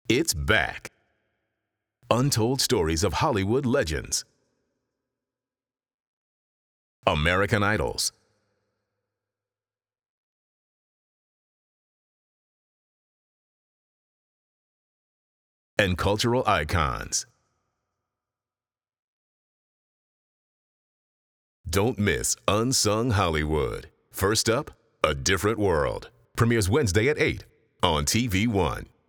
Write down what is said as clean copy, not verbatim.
It's back. Untold stories of Hollywood legends. American Idols. And cultural icons. Don't miss Unsung Hollywood. First up, A Different World. Premieres Wednesday at 8 on TV One.